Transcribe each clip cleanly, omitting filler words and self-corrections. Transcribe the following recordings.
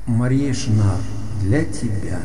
Мария Шнар, для тебя.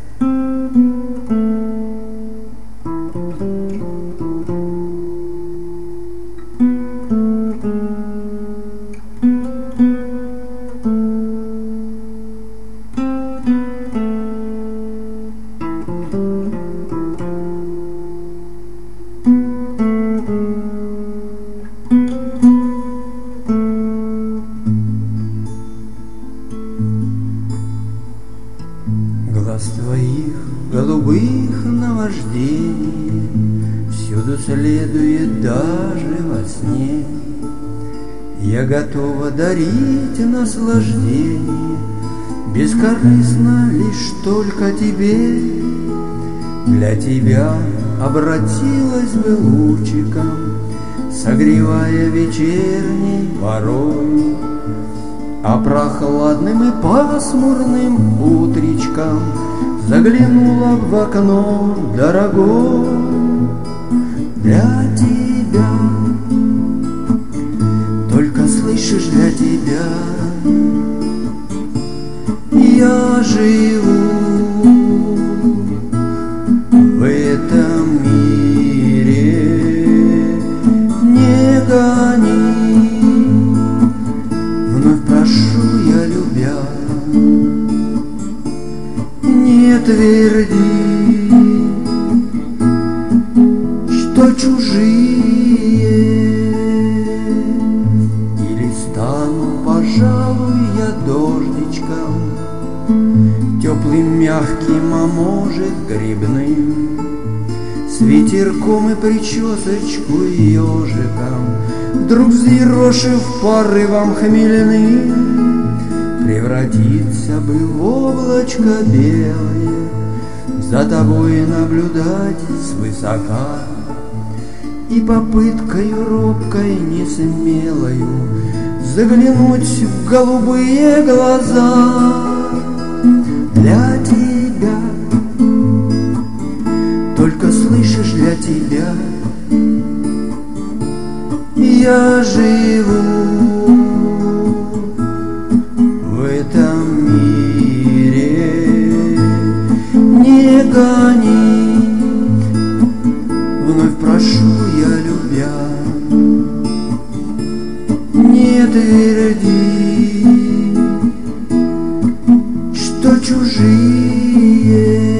Глаз твоих голубых наваждений всюду следует даже во сне. Я готова дарить наслаждение бескорыстно лишь только тебе. Для тебя обратилась бы лучиком, согревая вечерней порой, а прохладным и пасмурным утречком заглянула в окно дорогое. Для тебя, только слышишь, для тебя я живу в этом мире. Не гони, вновь прошу я, любя, не тверди, что чужие. Или стану, пожалуй, я дождичком, теплым, мягким, а может грибным, с ветерком и причесочку ежиком, вдруг взъерошив порывом хмельным, превратиться бы в облачко белое, за тобой наблюдать свысока, и попыткою робкой несмелою заглянуть в голубые глаза. Для тебя, только слышишь, для тебя я живу в этом мире. Не гони, вновь прошу я, любя, не тверди, что чужие.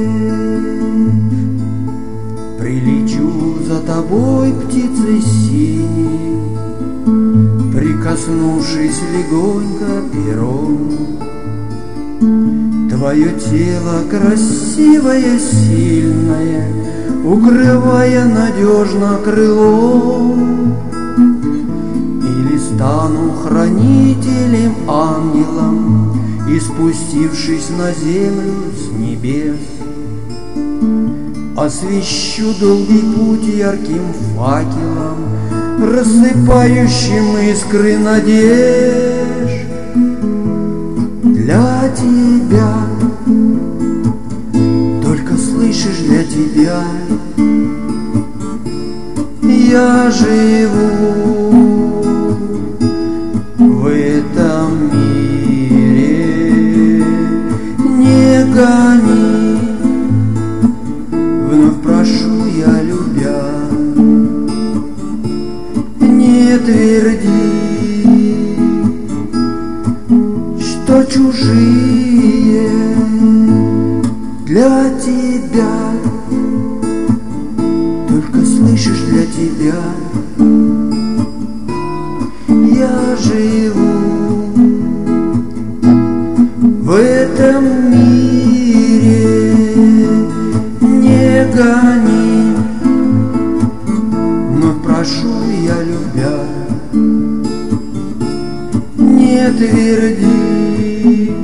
Прилечу за тобой, птицей синей, прикоснувшись легонько пером. Твое тело красивое, сильное, укрывая надежно крылом. Или стану хранителем, ангелом, и спустившись на землю с небес, освещу долгий путь ярким факелом, рассыпающим искры надежд. Для тебя, только слышишь, для тебя я живу в этом мире. Не гони, вновь прошу я, любя, не тверди, что чужие. Для тебя, только слышишь, для тебя я живу в этом мире. Не гони, но прошу я, любя, не тверди,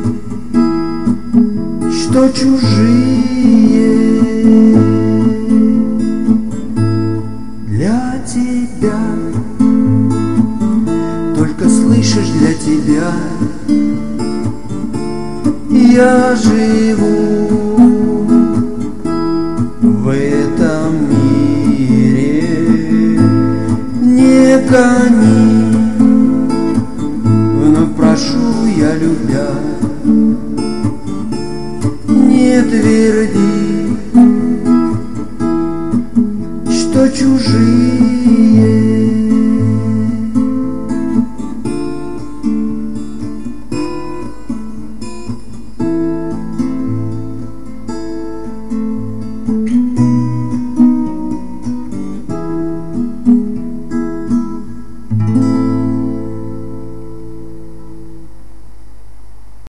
что чужие. Для тебя, только слышишь, для тебя я живу в этом мире. Не гони, вновь прошу я, любя. Не тверди, что чужие